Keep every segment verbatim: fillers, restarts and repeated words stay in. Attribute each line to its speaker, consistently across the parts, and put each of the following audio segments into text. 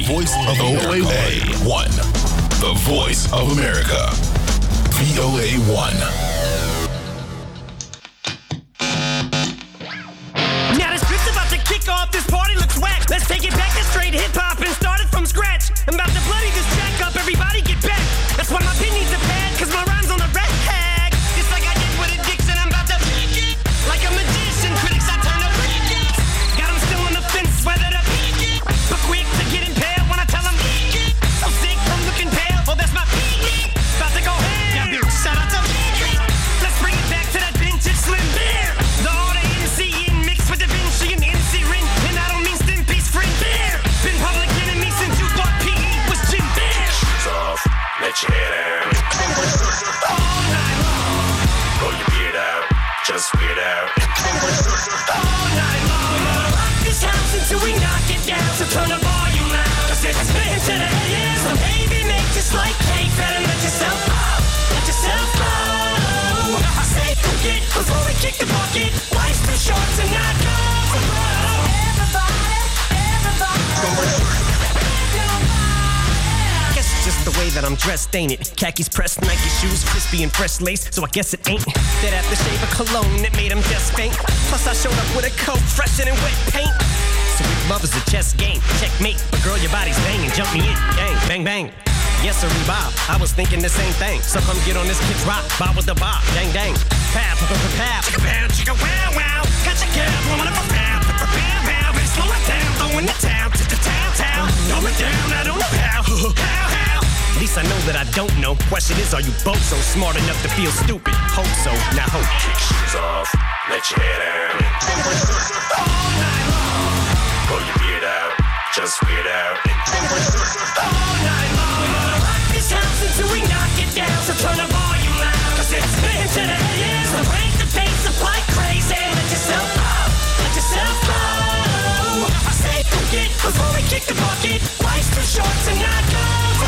Speaker 1: voice of O A one. The voice of America. V O A one.
Speaker 2: Now the script's about to kick off. This party looks whack. Let's take it back to straight hip-hop and start it from scratch. I'm about to bloody this track up. Everybody get back. That's why my pin needs a pad, cause my rhyme's on the red tag. Just like I did with addiction, I'm about to peak it. Like a magician, critics, I turn up peak it. Got them still on the fence, whether to peak it. But quick to get impaled when I tell them peak it. So sick from looking pale, oh that's my peak it. About to go ham. Shout out to peak it. Let's bring it back to that vintage Slim Bear. The order N C in mixed with Da Vinci and N C Rin. And I don't mean Stimpy's friend Bear. Been public enemy since you thought P E was Jim Bear.
Speaker 3: Shoes off, let your head out.
Speaker 2: All night long.
Speaker 3: Pull your beard out, just weird out.
Speaker 2: All night long. We're gonna rock this house until we knock it down. So turn the volume loud. Cause it's been to the head. So baby, make just like cake. Better let yourself go. Let yourself go. I say forget before we kick the bucket. Life's too short to not go. Everybody, everybody. Guess it's just the way that I'm dressed, ain't it? Khakis pressed, Nike shoes, crispy and fresh lace. So I guess it ain't that aftershave of cologne that made him just faint. Plus I showed up with a coat fresher than wet paint. So if love is a chess game, checkmate. But girl, your body's banging, jump me in, gang, bang, bang. Yes, sir, Bob. I was thinking the same thing. So come get on this kid's rock, bob with the bob, dang, dang. Pow, pow, pow, pow. Chicka pow, chicka wow, wow. Got your girl, woman of a pow, pow, pow, pow. Better slow it down, throwing the town, to the town, town. Throw it down, I don't know how, how, how. At least I know that I don't know. Question is, are you both so smart enough to feel stupid? Hope so, now hope.
Speaker 3: Kick shoes off, let your head out.
Speaker 2: All night long.
Speaker 3: Pull your beard out, just weird out.
Speaker 2: All night long. We're gonna rock this house until we knock it down. So turn the volume loud, cause it's been to the head. So break the pace up like crazy. Let yourself go, let yourself go. I say forget before we kick the bucket. Life's too short to not go.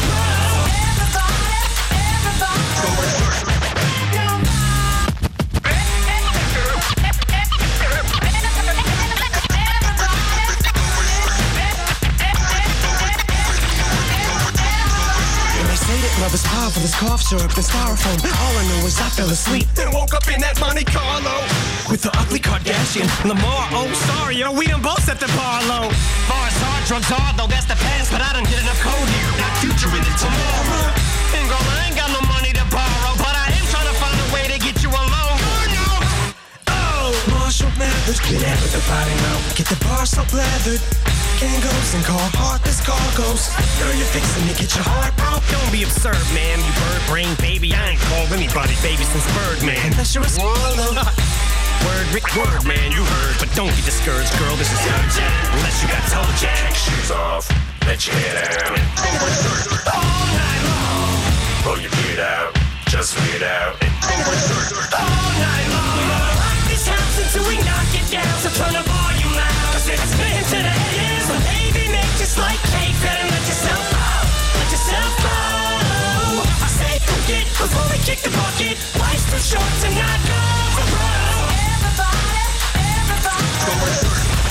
Speaker 2: Love is powerful as cough syrup and styrofoam. All I know is I fell asleep, then woke up in that Monte Carlo with the ugly Kardashian Lamar. Oh, sorry, yo, we done both set the bar low. Far as hard drugs are, though, that's the past. But I done hit enough code here. Not future in it tomorrow. And girl, I ain't got no money to borrow, but I am trying to find a way to get you alone. Oh, Marshall Mathers, get out with the body now. Get the bar so leathered. Kangos and call heartless cargoes. Girl, you're fixing to get your heart broke. Don't be absurd, man, you bird brain baby. I ain't called anybody baby since Birdman. Unless you're a swallow. Word, Rick, word, man, you heard. But don't get discouraged, girl, this is urgent. Unless you got toe jack.
Speaker 3: Kick shoes off, let your head out.
Speaker 2: All night long.
Speaker 3: Pull your beard out, just weird out.
Speaker 2: All night long. We're gonna rock this house until we knock it down. So turn the volume loud, cause it's been to the head. So baby, make just like cake. Better let yourself go, let yourself go. I say forget before we kick the bucket. Life's too short to not go. Everybody, everybody.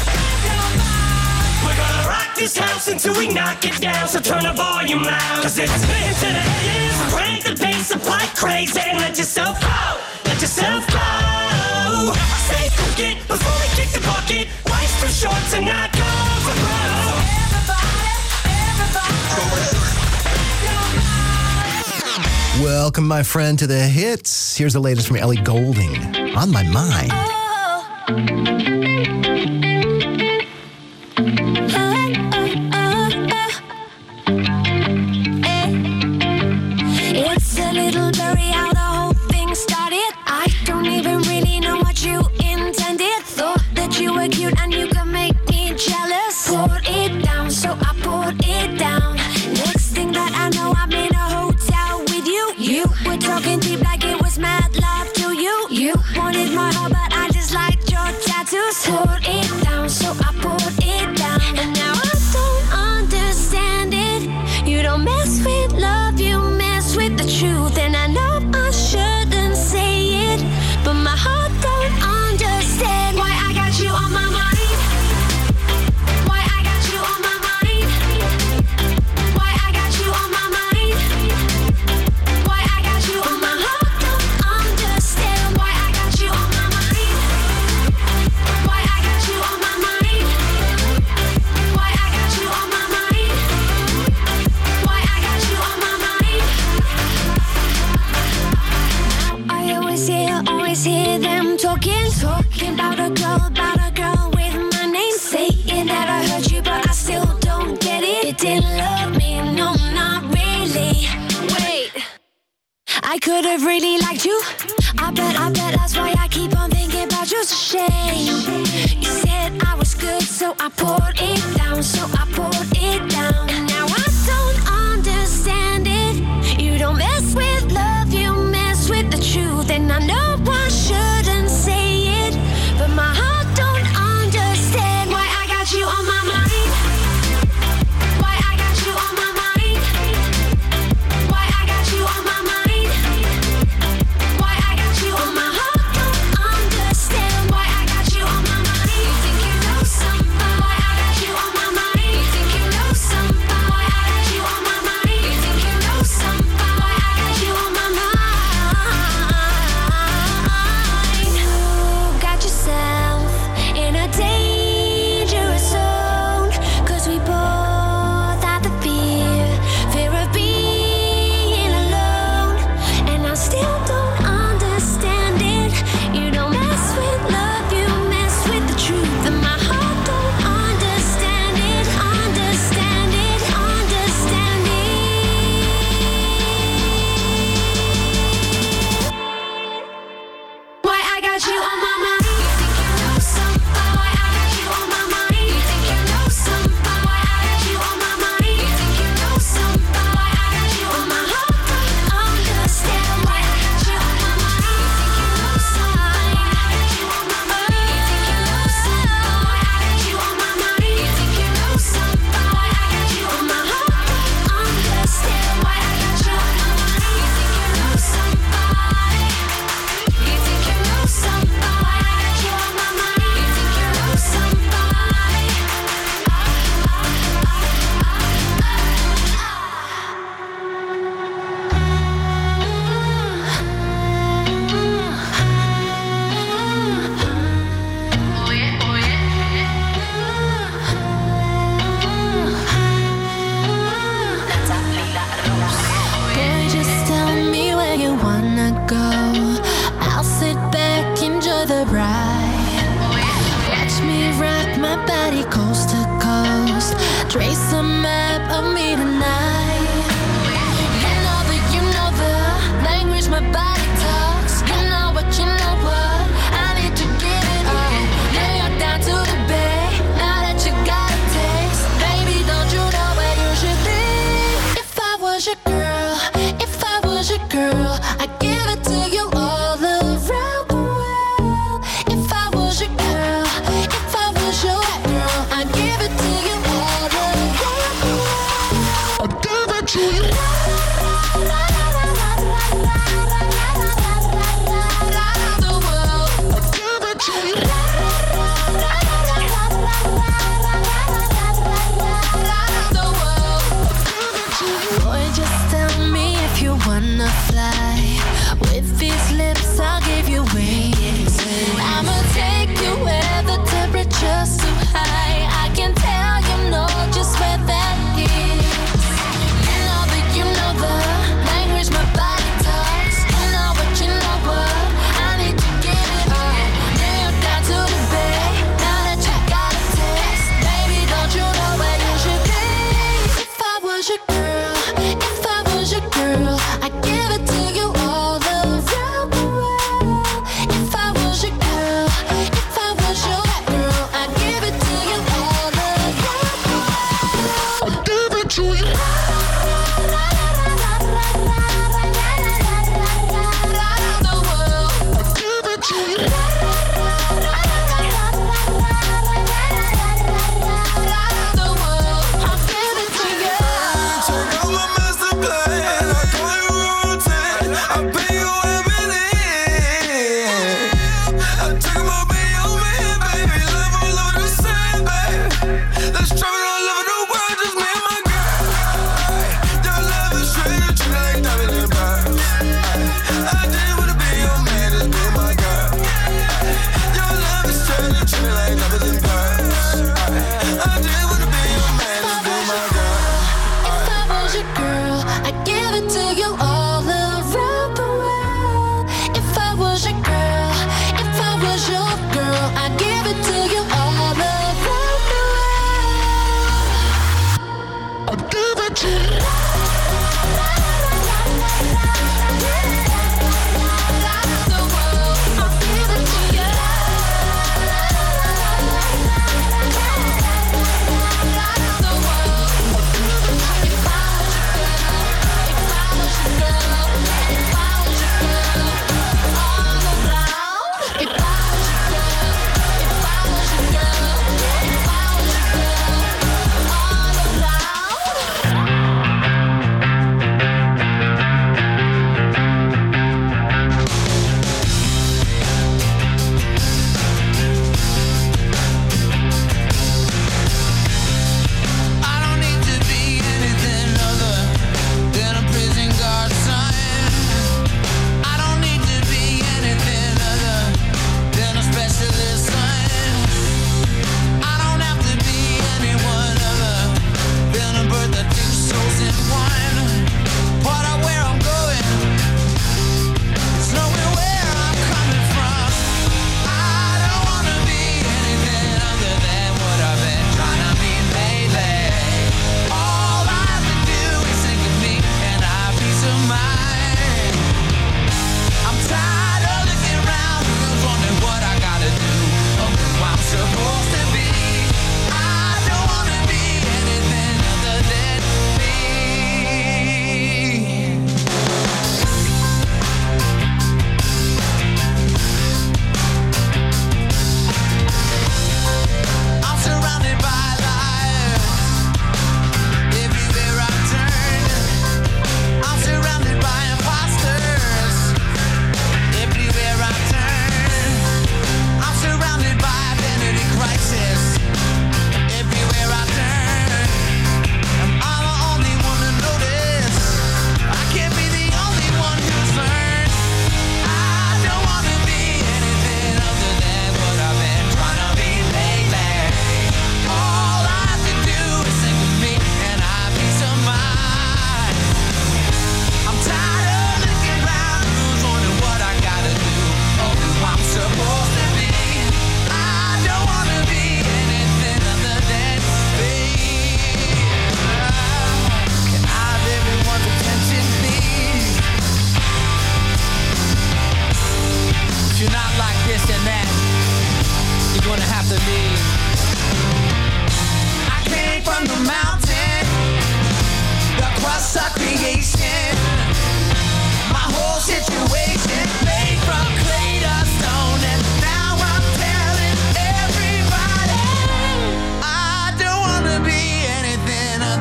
Speaker 2: We're gonna rock this house until we knock it down. So turn the volume loud, cause it's been to the head. So crank the bass up like crazy and let yourself go, let yourself go. I say forget before we kick the bucket. Life's too short to not go.
Speaker 4: Welcome, my friend, to the hits. Here's the latest from Ellie Goulding. On My Mind.
Speaker 5: It's a little blurry how the whole thing started. I don't even really know what you intended. Thought that you were cute and you could make me jealous. Poured it down, so I poured it down. Next thing that I know, I'm in a hotel with you. You were talking deep like it was mad love to you. You wanted my heart, but I just liked your tattoos. a girl about a girl with my name. Say it never hurt you, but I still don't get it. You didn't love me, no, not really. Wait, I could have really liked you. I bet, I bet that's why I keep on thinking about you. It's a shame. You said I was good, so I poured it down, so I poured it down. And now I don't understand it. You don't mess with love, you mess with the truth. And I know I shouldn't say it, but my heart don't understand why I got you on my mind. Why I got you on my mind. Why I got you on my mind. Why I got you on my heart don't understand why I got you on my mind. You think you know somebody? Why I got you on my mind. You think you know somebody? Why I got you on my mind. You think you know somebody? Why I got you on my mind. You got yourself in a dangerous zone, 'cause we both had the fear, fear of being alone. And I still don't understand it. You don't mess with love, you mess with the truth. And my heart don't understand it, understand it, understand it. Why I got you on my mind. You think you know somebody? Why I got you on my mind. You think you know somebody? Why I got you on my mind. You think you know somebody? Why I got you on my heart don't understand why I got you on my mind. You think you know somebody? Why I got you on my mind. You think you know somebody? Why I got you on my mind. You think you know somebody? Why I got you on my heart don't understand why I got you on my mind. You think you know somebody? You think you know somebody? Why I got you on my mind. You think you know somebody? Boy, just tell me where you wanna go. I'll sit back, enjoy the ride. Watch me rock my body coast to coast. Trace a map of me tonight. You know the, you know the language my body talks. You know what, you know what, I need to get it on. New York down to the Bay. Now that you got a taste, baby, don't you know where you should be? If I was your girl, if I was your girl, I'd give it to you all around the world. If I was your girl, if I was your girl, I'd give it to you all around the world.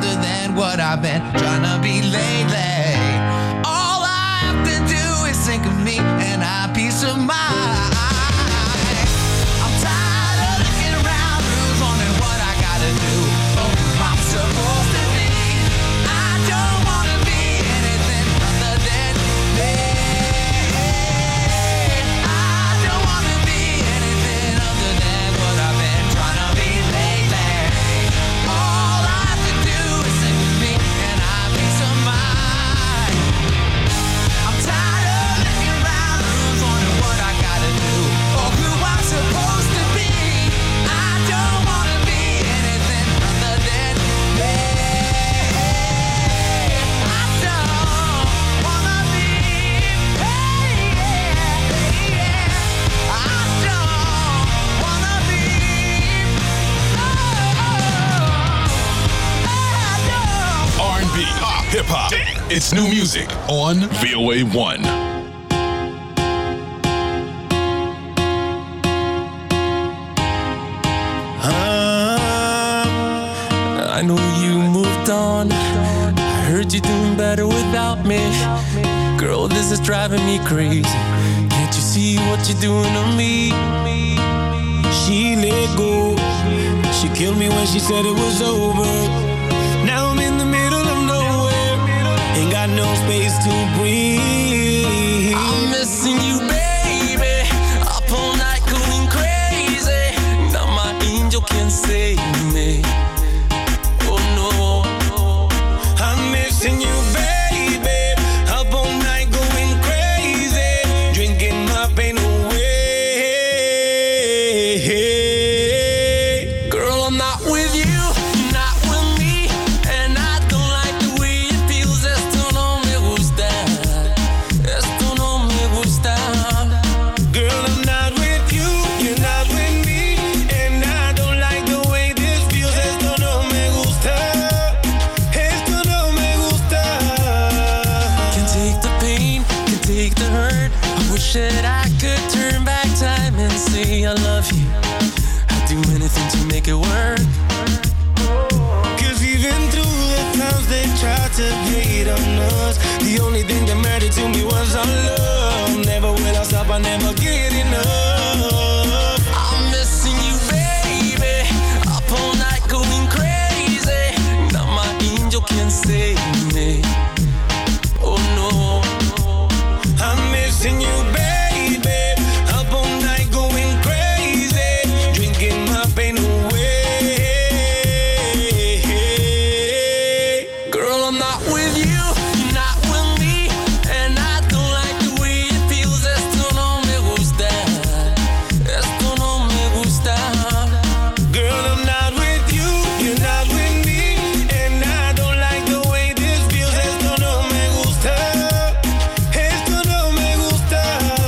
Speaker 6: other than what I've been trying to be lately. All I have to do is think of me and I have peace of mind. I'm tired of looking around, who's wondering what I gotta do, or who I'm supposed to be. I don't wanna be anything other than me. I don't wanna be anything other than what I've been trying to be lately. All I have to do is think of me and I have peace of mind. I'm tired of looking around, who's wondering what I gotta do, or who I'm supposed to be. I don't wanna be anything other than me. I don't wanna be, hey, yeah, yeah. I don't wanna be, oh, I
Speaker 1: R and B, pop, hip hop. It's new music on V O A one.
Speaker 7: I know you moved on. I heard you doing better without me. Girl, this is driving me crazy. Can't you see what you're doing to me?
Speaker 2: She let go. She killed me when she said it was over. Now I'm in the middle of nowhere. Ain't got no space to breathe.
Speaker 7: I'm missing you, baby. Up all night going crazy. Now my angel can save me. Oh no.
Speaker 2: I'm missing you, baby. Up all night going crazy. Drinking my pain away.
Speaker 7: Girl, I'm not with you, you're not with me. And I don't like the way it feels. Esto no me gusta. Esto no me gusta.
Speaker 2: Girl, I'm not with you, you're not with me. And I don't like the way this feels. Esto no me gusta. Esto no me gusta.
Speaker 7: Can take the pain, can take the hurt. I wish that I could turn back time and say I love you. I'd do anything to make it work.
Speaker 2: Cause even through the times they tried to hate on us, the only thing that mattered to me was our love. Never will I stop, I never get enough.
Speaker 7: I'm missing you, baby. Up all night going crazy. Now my angel can save me. Oh no.
Speaker 2: I'm missing you, baby. Up all night going crazy. Drinking my pain away.
Speaker 7: Girl, I'm not with you, you're not with me. And I don't like the way it feels. Esto no me gusta. Esto no me gusta.
Speaker 2: Girl, I'm not with you, you're not with me. And I don't like the way this feels. Esto no me gusta. Esto no me gusta.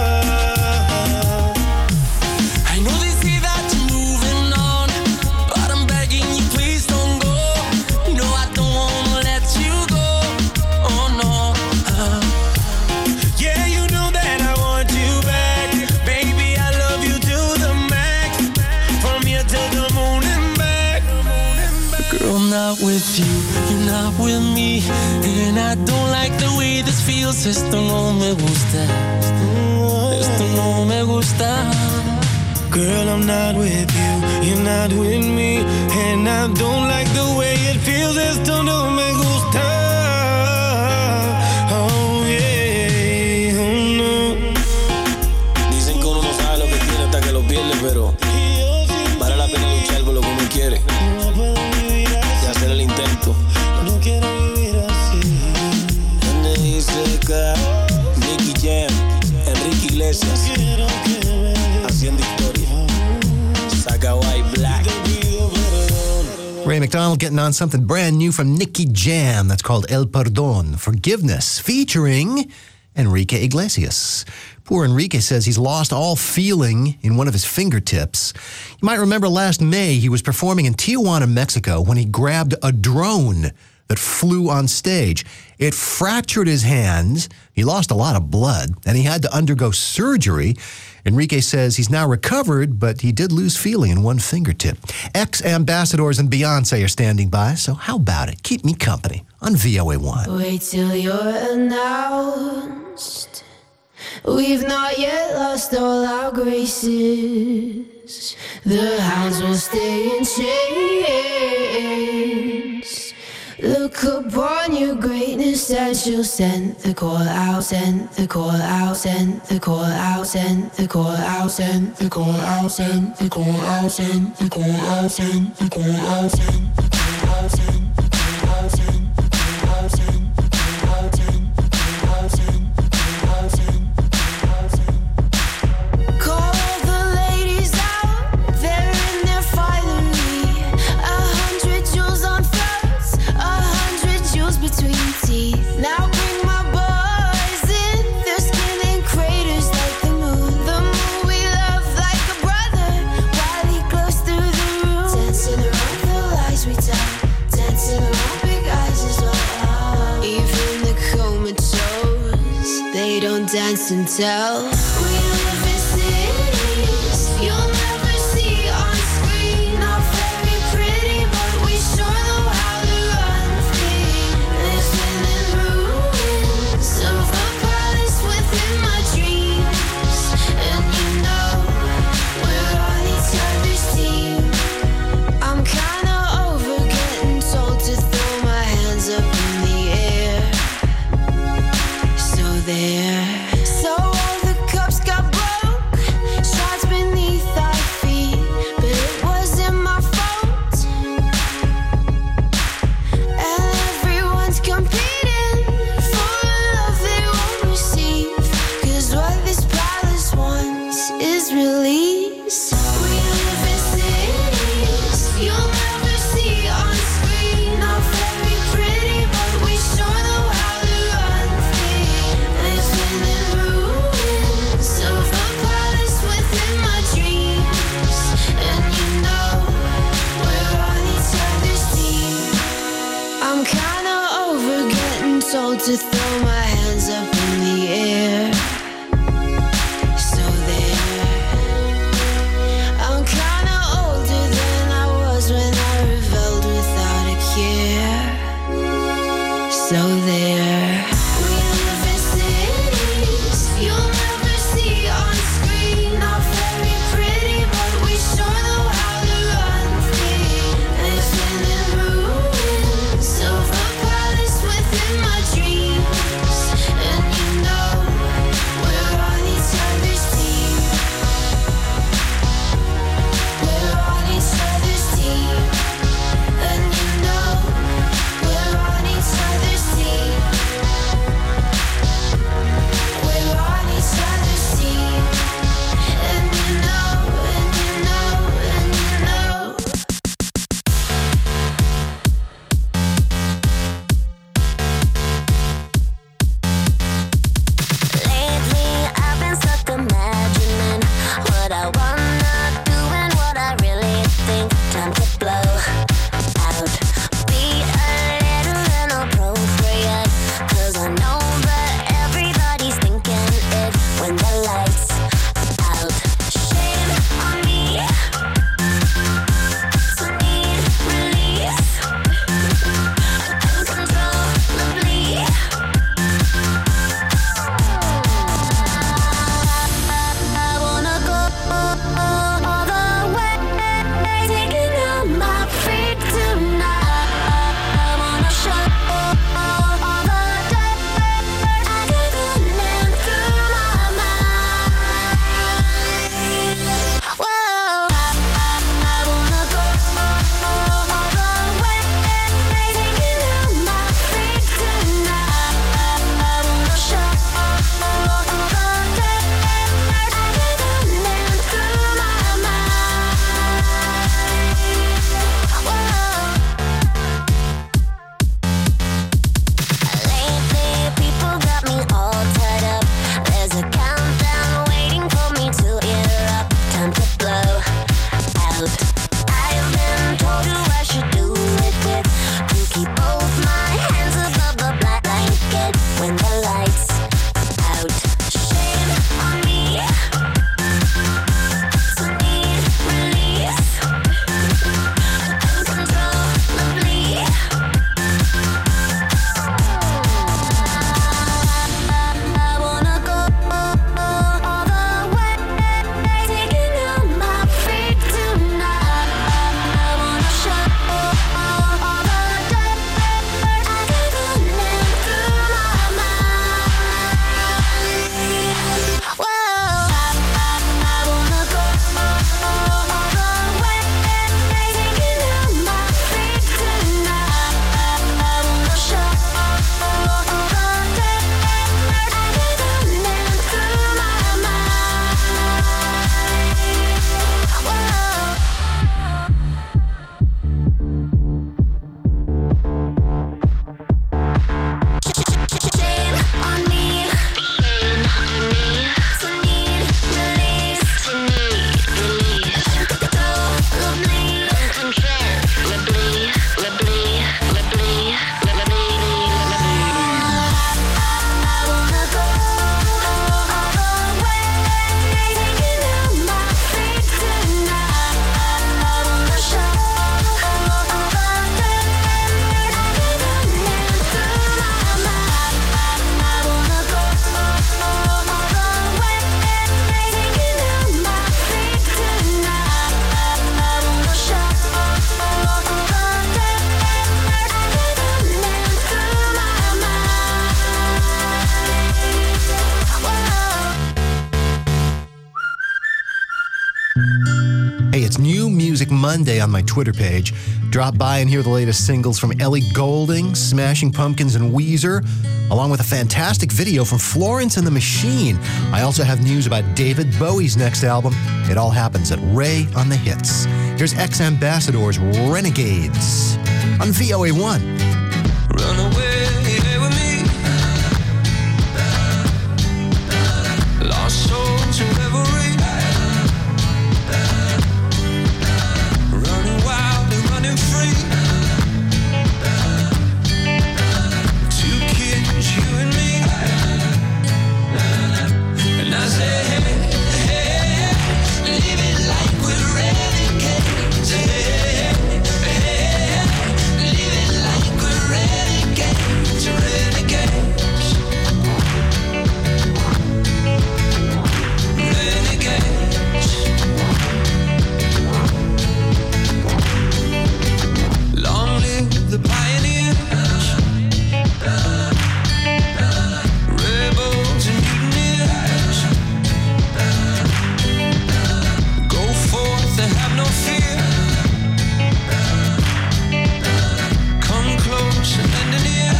Speaker 7: I know they say that you're moving on, but I'm begging you, please don't go. No, I don't wanna let you go. Oh no. Uh,
Speaker 2: Yeah, you know that I want you back. Baby, I love you to the max. From here to the moon and back.
Speaker 7: Girl, I'm not with you, you're not with me. And I don't like the way this feels. Esto no me gusta. Esto no me gusta.
Speaker 2: Girl, I'm not with you, you're not with me. And I don't like the way it feels. Esto no me gusta. Oh yeah, oh no.
Speaker 8: Dicen que uno no sabe lo que tiene hasta que lo pierde, pero vale la pena luchar por lo que uno quiere y hacer el intento.
Speaker 2: No quiero vivir así.
Speaker 8: Donde dice que Nicky Jam, Enrique Iglesias, haciendo historia. Saga White Black.
Speaker 4: Ray McDonald getting on something brand new from Nicky Jam. That's called El Perdón, Forgiveness, featuring Enrique Iglesias. Poor Enrique says he's lost all feeling in one of his fingertips. You might remember last May he was performing in Tijuana, Mexico, when he grabbed a drone that flew on stage. It fractured his hands. He lost a lot of blood, and he had to undergo surgery. Enrique says he's now recovered, but he did lose feeling in one fingertip. Ex-ambassadors and Beyonce are standing by, so how about it? Keep me company on V O A one.
Speaker 9: Wait till you're announced. We've not yet lost all our graces. The hounds will stay in chains. Look upon your greatness and she'll send the call out, send the call out, send the call out, send the call out, send the call out, send the call out, send the call out, send the call out, send the call out, send the call out, send the call out, send the call out, send the call out, send the call out, send the call out, send. Call the ladies out, they're in their finery. A hundred jewels on throats, a hundred jewels between teeth. Now bring my boys in, their skin in craters like the moon. The moon we love like a brother, while he glows through the room. Dancing around the lies we tell, dancing around big eyes as well. Even the comatose, they don't dance and tell. We live in cities you'll never see on screen. Not very pretty, but we sure know how to run free. Living in ruins of a palace within my dreams. And you know, we're on each other's team. I'm kinda over getting told to throw my hands up in the air. So there. So all the cups got broke, shards beneath our feet, but it wasn't my fault. And everyone's competing for a love they won't receive, 'cause what this palace wants is release. We live in cities you'll never see on screen. Not very pretty, but we sure know how to run free. Living in ruins of a palace within my dreams. And you know, we're on each other's team. I'm kinda over getting told to throw my hands up in the air. So there. I'm kinda older than I was when I rebelled without a care. So there. We live in cities you'll never see on screen. Not very pretty, but we sure know how to run free. Living in ruins of a palace within my dreams. And you know, we're on each other's team. We're on each other's team. And you know, we're on each other's team.
Speaker 4: Monday on my Twitter page. Drop by and hear the latest singles from Ellie Goulding, Smashing Pumpkins, and Weezer, along with a fantastic video from Florence and the Machine. I also have news about David Bowie's next album. It all happens at Ray on the Hits. Here's Ex-Ambassadors' Renegades on V O A one.
Speaker 6: Run away with me. Lost soul to revelry. Running wild and running free. Two kids, you and me. And I say, hey, hey, live it like we're renegades. Hey, hey, live it like we're renegades, renegades, renegades. Long live the pioneers, rebels and mutineers. Go forth and have no fear. Come close and lend an ear.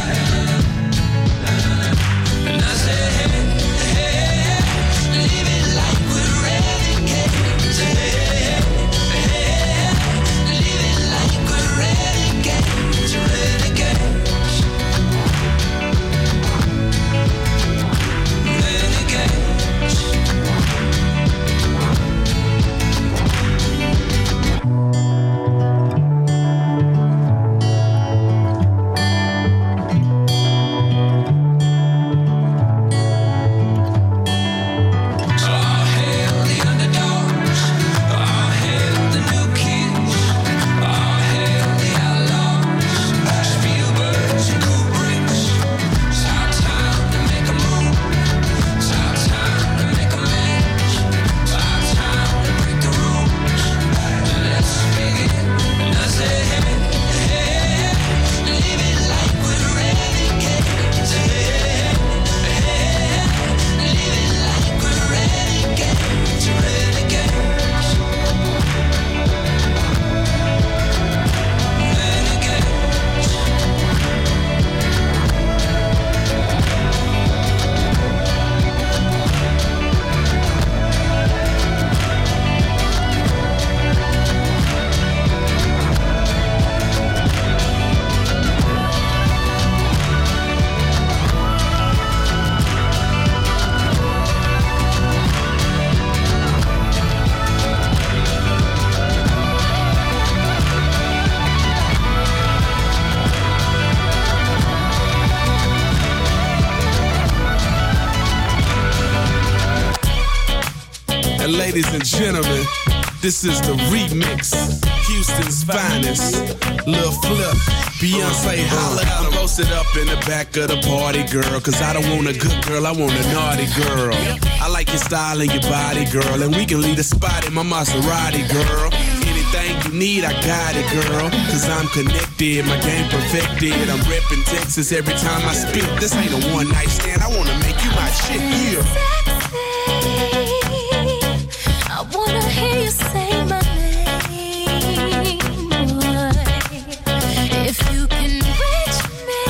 Speaker 6: And I say, hey, hey, live it like we're renegades. Hey, hey, live it like we're renegades, renegades, all hail the underdogs, all hail the new kids, all hail the outlaws, Spielbergs and Kubricks. It's our time to make a move. It's our time to make amends. It's our time to break the rules. Let's begin. And I say, hey, hey, live it like we're renegades. Hey, hey, live it like we're renegades, renegades,
Speaker 10: And ladies and gentlemen, this is the remix. Houston's finest. Lil Flip, Beyonce holla. I'm posted up in the back of the party, girl. Cause I don't want a good girl, I want a naughty girl. I like your style and your body, girl. And we can leave the spot in my Maserati, girl. Anything you need, I got it, girl. Cause I'm connected, my game perfected. I'm reppin' Texas every time I spit. This ain't a one night stand, I wanna make you my shit, yeah.
Speaker 5: I wanna hear you say my name, boy. If you can reach me,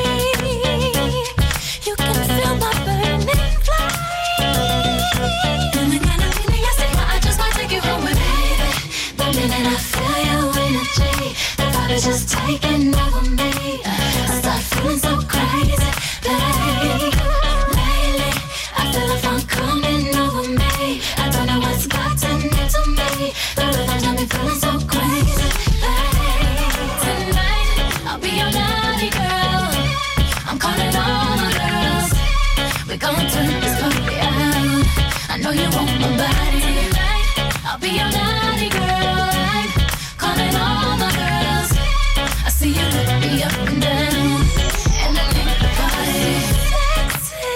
Speaker 5: you can feel my burning flame. And the kind of feeling I say, I just might take you home with me. The minute I feel your energy, the vibe is just taking over me. I start feeling so crazy, babe. Lately, I feel the funk coming over me. I don't know what's gotten into me. The rhythm's got me feeling so crazy, babe. Tonight, I'll be your naughty girl. I'm calling all my girls. We gon' turn this party out. I know you want my body. Tonight, I'll be your naughty girl. I'm calling all my girls. I see you look me up and down, and I make the party sexy.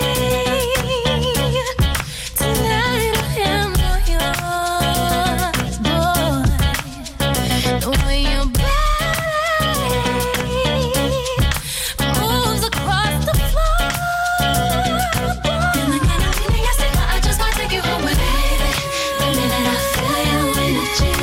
Speaker 5: Tonight I am all yours, boy. The way your body moves across the floor, boy. And the kind of feeling I say, I just might take you home with me. The minute I feel your energy,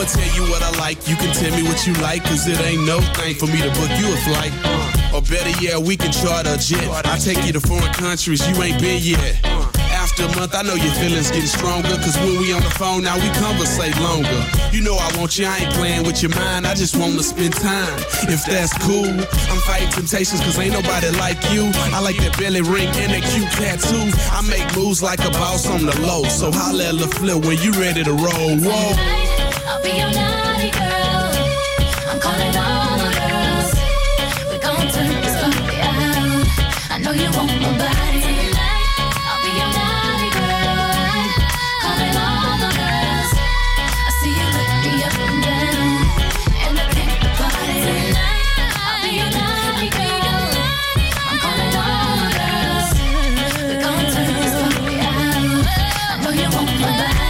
Speaker 10: tell you what I like, you can tell me what you like, cause it ain't no thing for me to book you a flight. Uh, or better yet, we can charter a jet. I take you to foreign countries you ain't been yet. After a month, I know your feelings getting stronger, cause when we on the phone now, we conversate longer. You know I want you, I ain't playing with your mind, I just wanna spend time. If that's cool, I'm fighting temptations cause ain't nobody like you. I like that belly ring and that cute tattoo. I make moves like a boss on the low, so holla at LaFleur when you ready to roll. Whoa.
Speaker 5: I'll be your naughty girl. I'm calling all the girls. We're gonna turn this party out. I know you want my body tonight. I'll be your naughty girl. Calling all the girls. I see you look me up and down, and I think the party tonight. I'll be your naughty girl. I'm calling all the girls. We're gonna turn this party out. I know you want my body.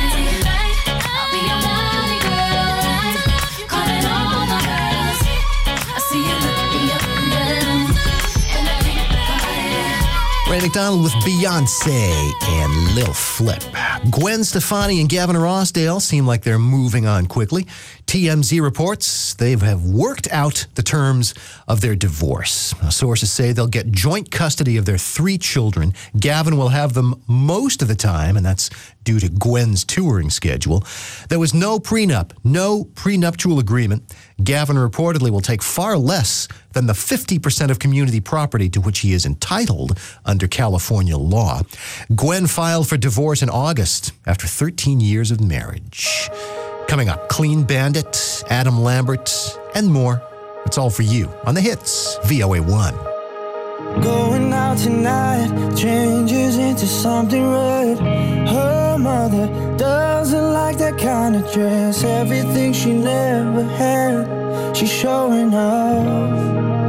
Speaker 4: Ray McDonald with Beyonce and Lil Flip. Gwen Stefani and Gavin Rossdale seem like they're moving on quickly. T M Z reports they have worked out the terms of their divorce. Sources say they'll get joint custody of their three children. Gavin will have them most of the time, and that's due to Gwen's touring schedule. There was no prenup, no prenuptial agreement. Gavin reportedly will take far less than the fifty percent of community property to which he is entitled under California law. Gwen filed for divorce in August after thirteen years of marriage. Coming up, Clean Bandit, Adam Lambert, and more. It's all for you on the hits, V O A one.
Speaker 11: Going out tonight changes into something red. Her mother doesn't like that kind of dress. Everything she never had, she's showing off.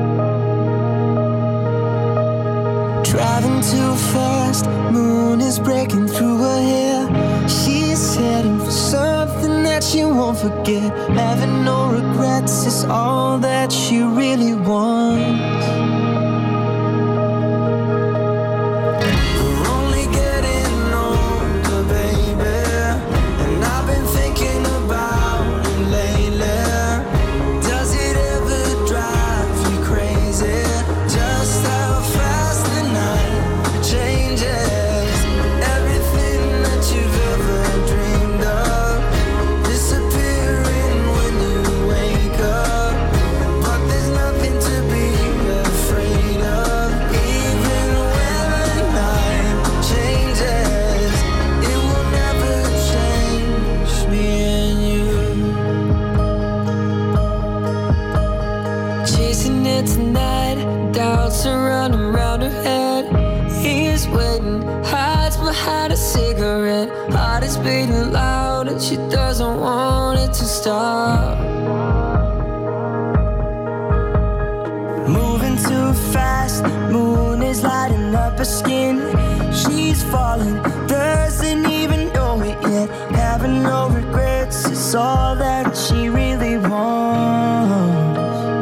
Speaker 11: Driving too fast, moon is breaking through her hair. She's heading for something that she won't forget. Having no regrets is all that she really wants. Surrounding around her head, he's waiting, hides behind a cigarette. Heart is beating loud and she doesn't want it to stop. Moving too fast, moon is lighting up her skin. She's falling, doesn't even know it yet. Having no regrets is all that she really wants.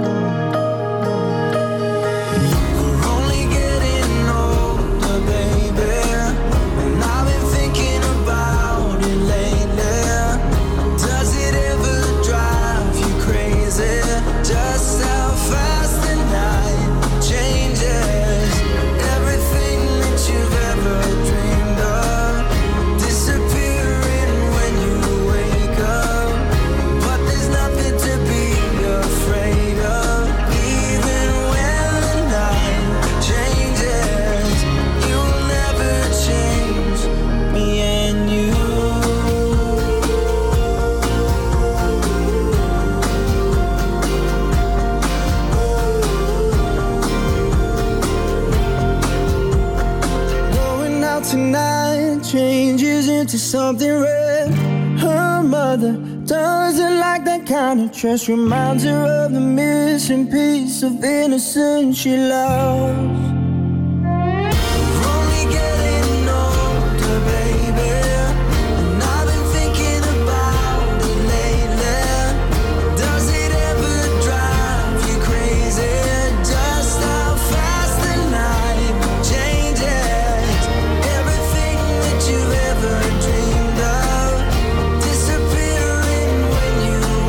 Speaker 11: Tonight changes into something red. Her mother doesn't like that kind of dress. Reminds her of the missing piece of innocence she lost. Disappearing when you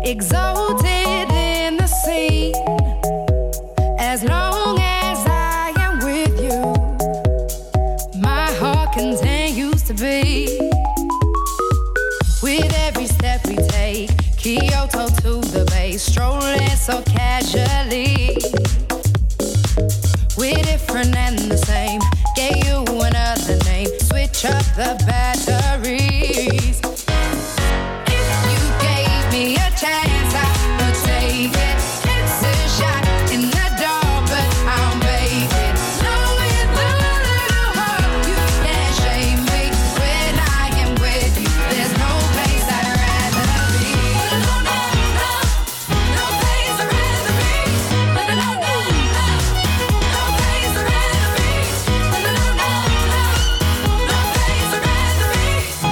Speaker 12: exalted in the sea. As long as I am with you, my heart continues to beat. With every step we take, Kyoto to the bay, strolling so casually. We're different and the same, gave you another name, switch up the batteries. If you gave me a chance, I would take it. It's a shot in the dark, but I'll make it. Knowing the little heart, you can't shame me. When I am with you, there's no place I'd rather be. No, no, no, no place I'd rather be. No, no, no, no, no place I'd rather be. No, no, no, no, no place I'd rather be.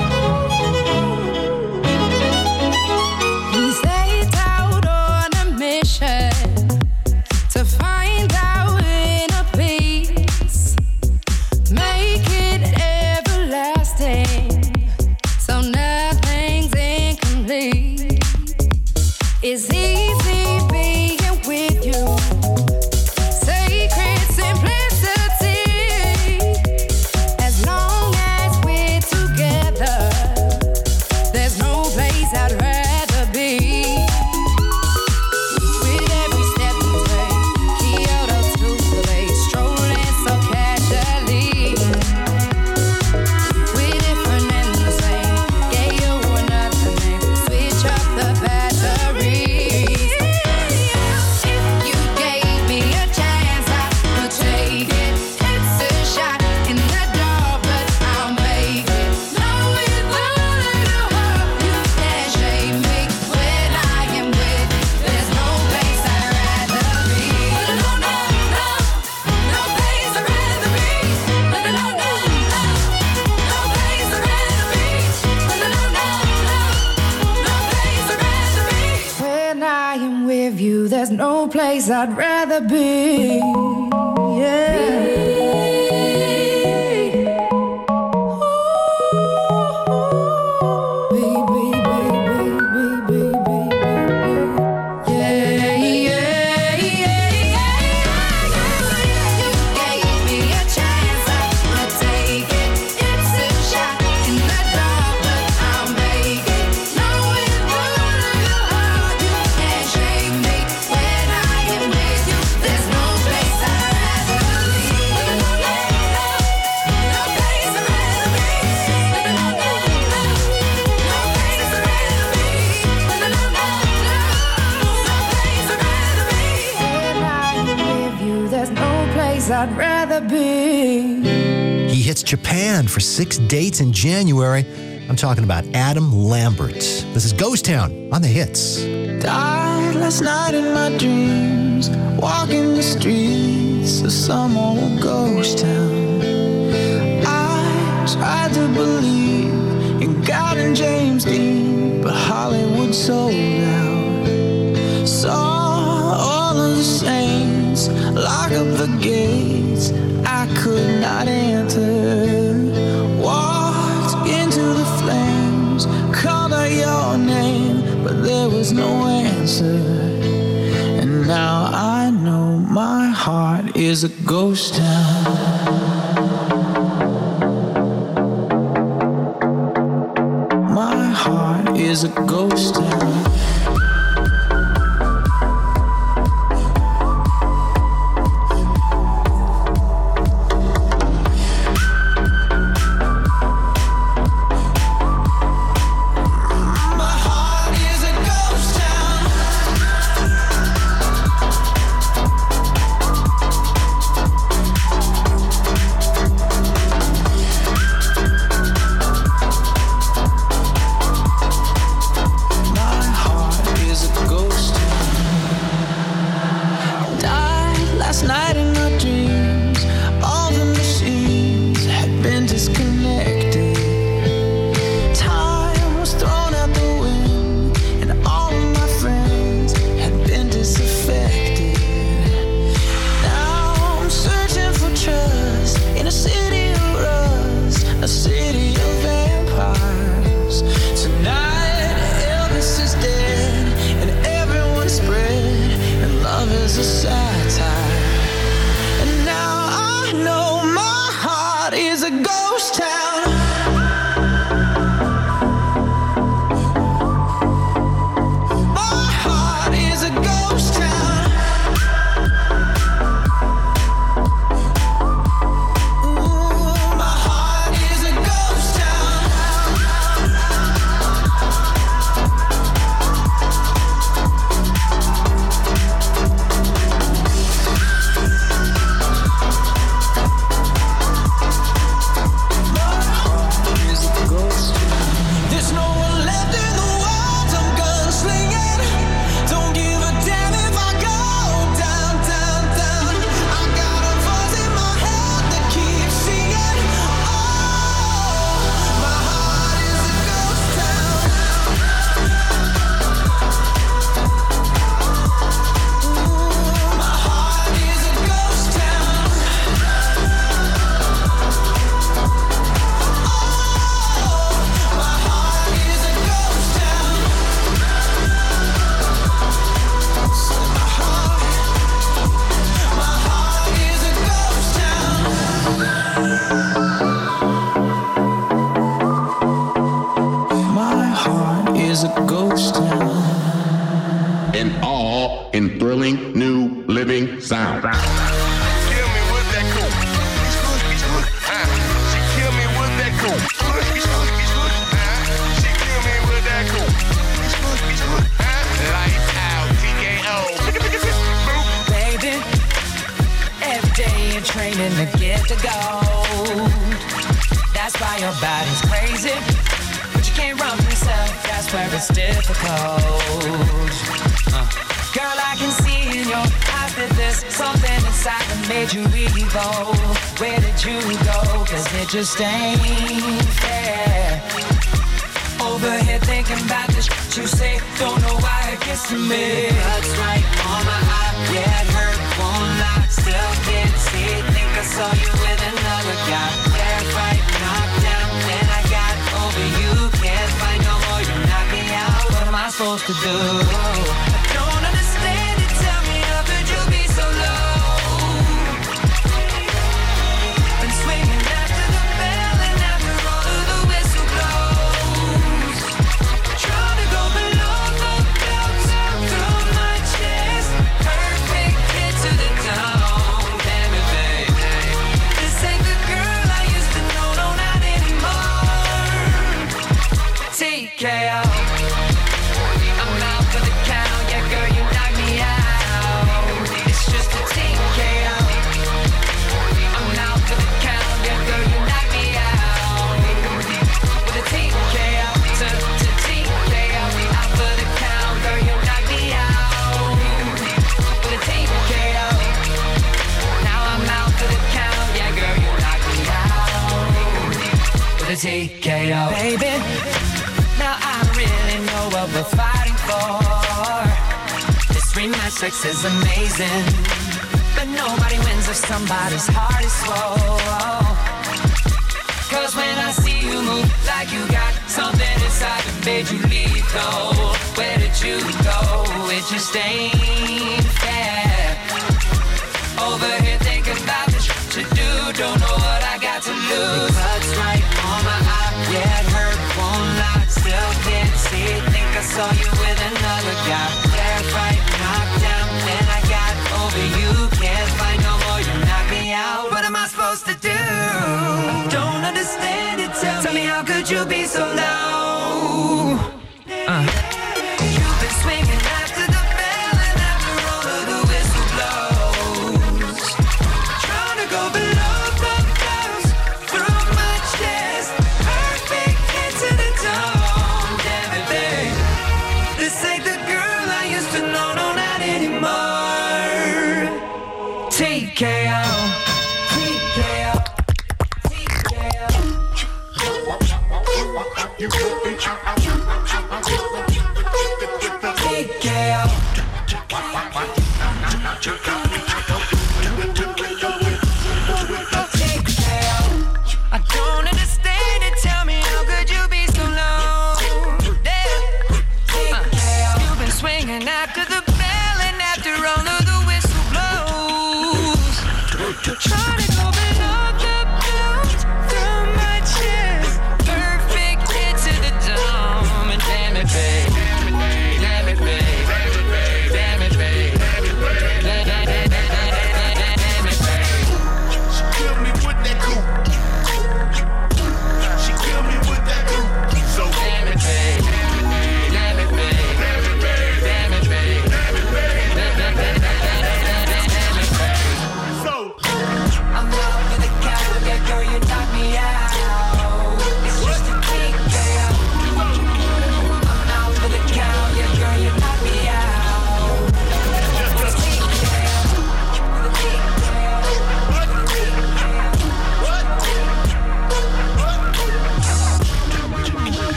Speaker 12: We set out on a mission to find our inner peace, make it everlasting, so nothing's incomplete. It's easy being with you, sacred simplicity. As long as we're together, there's no place I'd rather be. With every step we take, Kyoto to the bay, strolling so casually. We're different and the same, gave you another name, switch up the batteries. If you gave me a chance, I would take it. It's a shot in the dark, but I'll make it. Knowing the little heart, you can't shame me. When I am with you, there's no place I'd rather be. No, no, no, no place I'd rather be. No, no, no, no, no place I'd rather be. No, no, no, no, no place I'd rather be. When I am with you, there's no place I'd rather be. Yeah. I'd rather be.
Speaker 4: He hits Japan for six dates in January. I'm talking about Adam Lambert. This is Ghost Town on the hits.
Speaker 11: Died last night in my dreams, walking the streets of some old ghost town. I tried to believe in God and James Dean, but Hollywood sold out. Saw all of the saints lock up the gates I could not enter. Walked into the flames, called out your name, but there was no answer. And now I know my heart is a ghost town. My heart is a ghost town. love is a satire. And now I know my heart is a ghost town. My heart is a ghost town. Ooh, my heart is a ghost town. There's no one left in the world, I'm gunslinging. Don't give a damn if I go down, down, down. I got a voice in my head that keeps singing. Oh, my heart is a ghost town. Ooh, my heart is a ghost town. My heart is a ghost town. My heart, my heart is a ghost town. My heart is a ghost town.
Speaker 13: And all in thrilling new living sound.
Speaker 3: Kill me with that cool. She kill me with that cool. She kill me with that cool. Lights out, T K O.
Speaker 6: Baby, every day you're training to get the gold. That's why your body's crazy, but you can't run from yourself. That's where it's difficult. Uh. Girl, I can see in your eyes that there's something inside that made you evil. Where did you go? Cause it just ain't fair. Over here thinking about the shit you say. Don't know why it gets to me. Cuts right on my eye. Yeah, it hurt, won't lie. Still can't see. Think I saw you with another guy. Yeah, right, knocked down. Then I got over you. Can't find no more. You knock me out. What am I supposed to do? I don't understand it. Tell me, how could you be so low? Been swinging after the bell and after all of the whistle blows. Trying to go below the belt through my chest. Perfect hit to the dome. Damn it, baby. This ain't the girl I used to know. No, not anymore. T K O. I'm out for the count. Yeah, girl, you knock me out. It's just a T K O. I'm out for the count. Yeah, girl, you knock me out. With a T K O to, to T K O. Out for the count. Girl, you knock me out. With a T K O. Now I'm out for the count. Yeah, girl, you knock me out. With a T K O. Baby, now I really know what we're fighting for. This rematch sex is amazing, but nobody wins if somebody's heart is swole. Cause when I see you move like you got something inside that made you lethal. Where did you go? It just ain't fair. Over here thinking about the shit you do. Don't know what I got to lose. Cuts right on my eye. Yeah, it hurt, won't lie. Still can't see. Think I saw you with another guy. Yeah, right, knocked down. Then I got over you. Can't find no more. You knock me out. What am I supposed to do? Don't understand it. Tell, Tell me, how could you be so low? Uh. You've been swinging after the bell and after all of the whistle blows. Trying to go below the belt through my chest. Perfect hit to the dome. Damn it, babe. This ain't the girl I used to know. No, not anymore. T K O. T K O. T K O. I don't understand it. Tell me, how could you be so low? Damn. Uh, you've been swinging after the bell and after all of the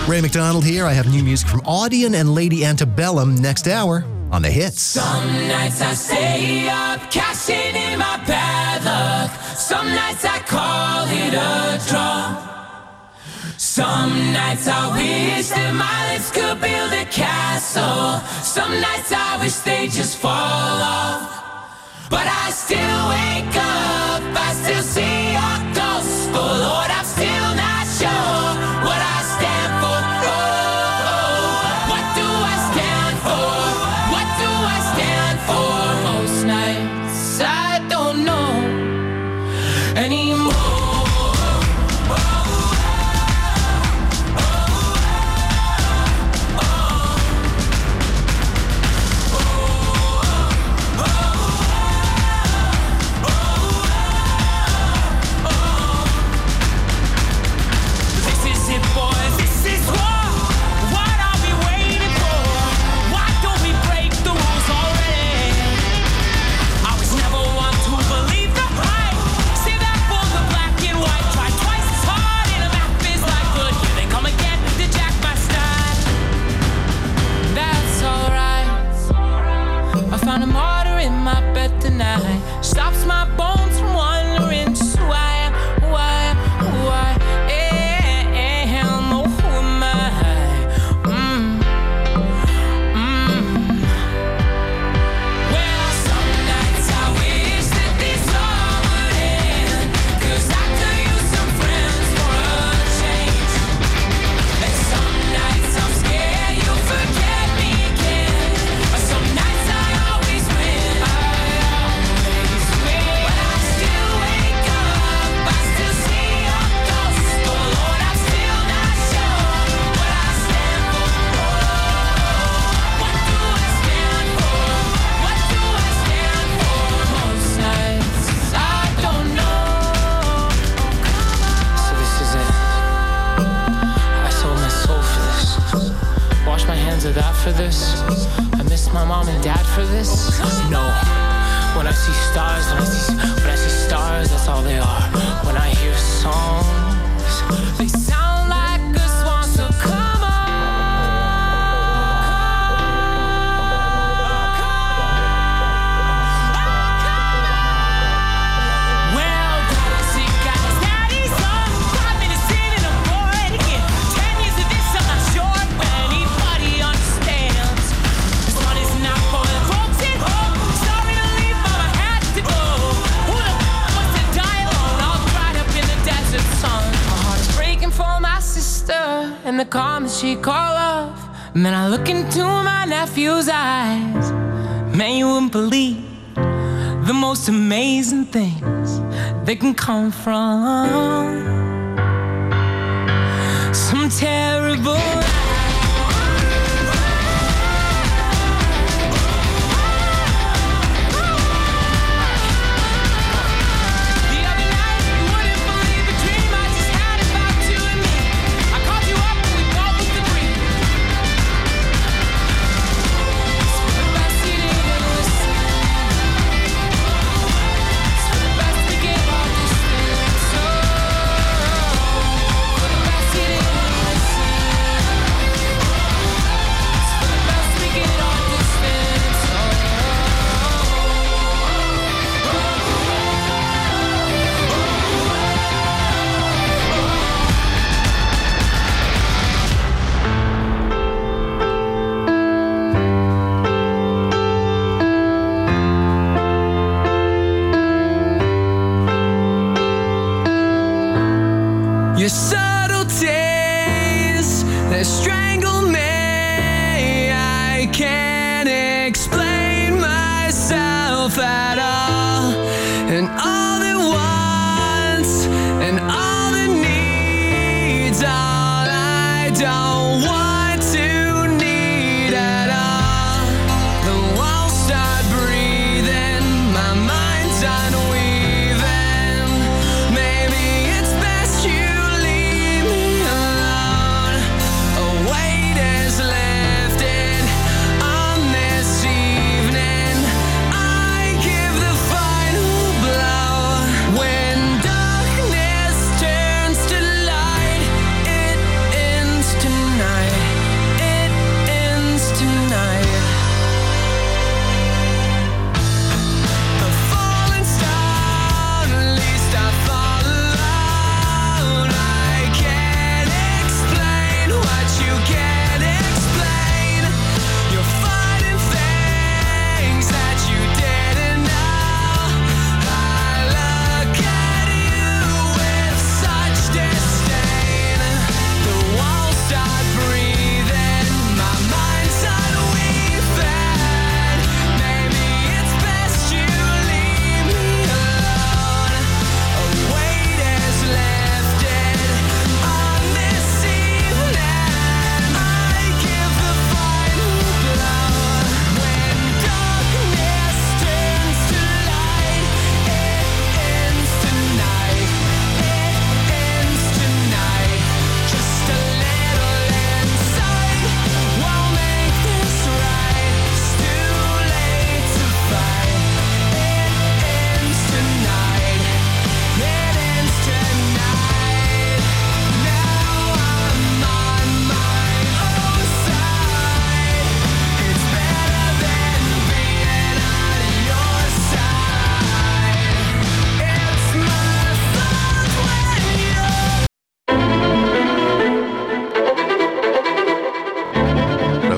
Speaker 4: Ray McDonald here. I have new music from Audion and Lady Antebellum next hour on The Hits.
Speaker 6: Some nights I stay up, cashing in my bad luck. Some nights I call it a draw. Some nights I wish that my lips could build a castle. Some nights I wish they just fall off. But I still wake up, I still see your ghost. Oh Lord, I'm still not sure what I stand for. Oh, oh, what do I stand for? What do I stand for? Most nights I don't know anymore. Found a martyr in my bed tonight. Stops my bones from wandering. Just who I am, who I am, who I am. Oh, who am I? Mm. Mm. Well, some nights I wish that this all would end, 'cause I could use some friends for a change. And some nights I'm scared you'll forget me again. Some nights I of that for this. I miss my mom and dad for this. No. When I see stars, when I see when I see stars, that's all they are. When I hear songs, they sound like a swan. So come on. Well, daddy, got his daddy's on. Five minutes in and I'm bored again. Ten years of this, I'm not sure when anybody understands. This one is not for the folks at home. Sorry to leave, but I had to go. Who the f*** wants to die alone? All dried up in the desert sun. My heart is breaking for my sister and the calm that she call love. And then I look into my nephew's eyes. Man, you wouldn't believe the most amazing things that can come from some terrible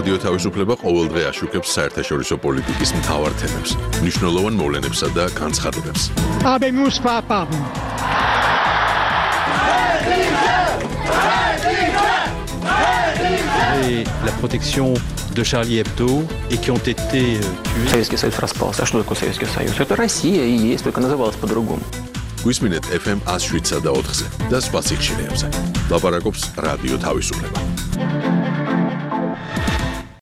Speaker 14: რადიო თავისუფლება ყოველდღე აშუქებს საერთაშორისო პოლიტიკის მთავარ თემებს, მნიშვნელოვან მოვლენებსა და განცხადებებს.
Speaker 15: Habemus papam.
Speaker 16: Et la protection de Charlie Hebdo et qui ont été tués.
Speaker 17: Советский Союз распался. А что такое Советский Союз? Это Россия и есть, только называлась по-другому.
Speaker 14: გვისმინეთ эф эм one oh seven და ოთხზე და სხვა სიხშირეებზე. ლაპარაკობს რადიო თავისუფლება.